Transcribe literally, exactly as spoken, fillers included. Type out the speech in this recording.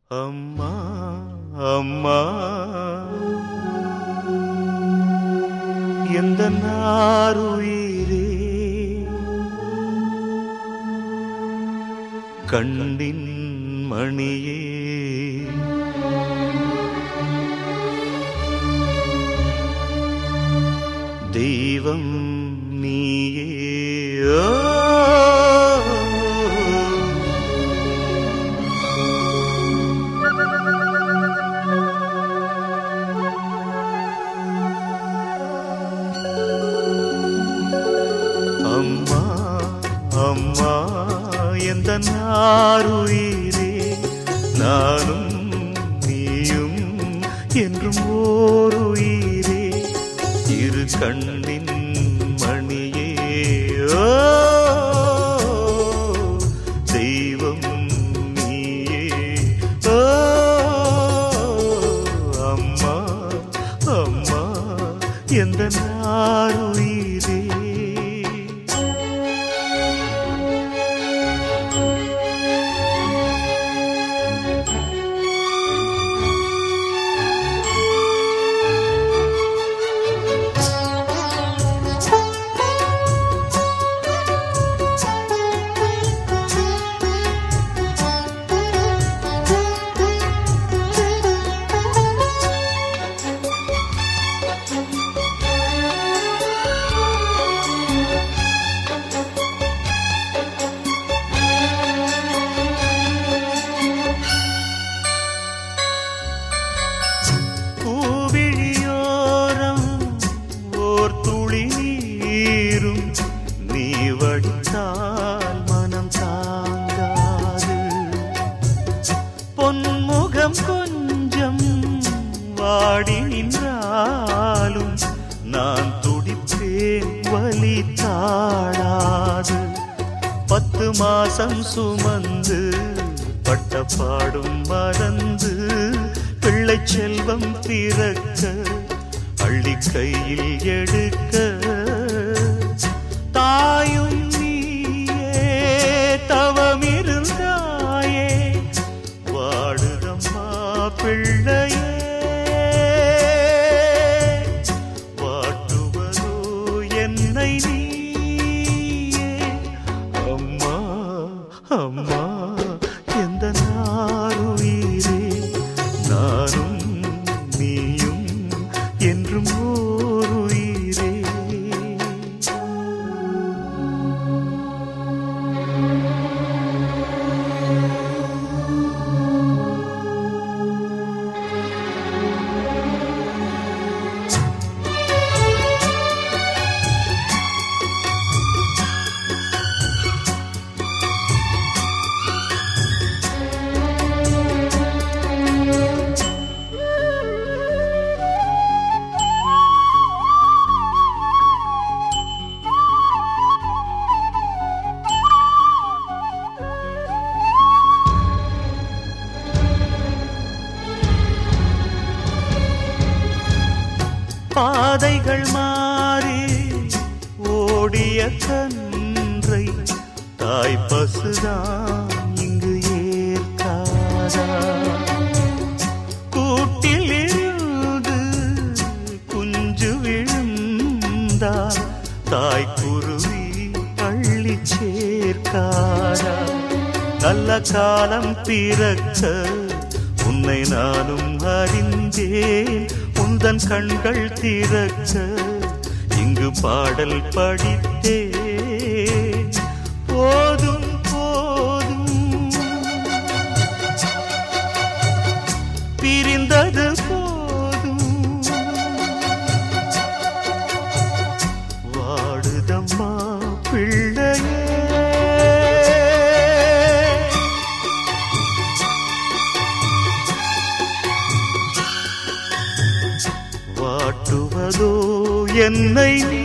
அம்மா அம்மா எந்த நாருயிரே கண்ணின் மணியே தெய்வம் நீயே அம்மா அம்மா எந்த நாருயிரே நானும் நீயும் என்றும் ஓருயிரே இரு கண்ணின் மணியே ஓ தெய்வம் நீயே ஓ அம்மா அம்மா எந்த நாருயிரே நீ வடித்தால் மனம் தாங்காது பொன்முகம் கொஞ்சம் வாடி நின்றாலும் நான் துடிப்பேன் வலி தாழாது பத்து மாசம் சுமந்து பட்ட பாடும் மறந்து பிள்ளை செல்வம் பிறக்க அள்ளி கையில் எடுக்க தாயும் நீயே தவமிருந்தாயே வாடுதம்மா பிள்ளையே வாட்டுவதோ என்னை நீயே அம்மா அம்மா எந்த நாருயிரே நானும் நீயும் என்றும் ஓருயிரே பாதைகள் மாறி ஓடிய கன்றை தாய் பசுதான் இங்கு ஏற்காதா கூட்டில் இருந்து குஞ்சு விழுந்தால் தாய் குருவி பள்ளி சேர்க்காதா நல்ல காலம் பிறக்க உன்னை நானும் அறிந்தேன் உந்தன் கண்கள் திறக்க இங்கு பாடல் படித்தேன் போதும் போதும் பிரிந்தது போதும் வாடுதம்மா பிள்ளையே வாட்டுவதோ என்னை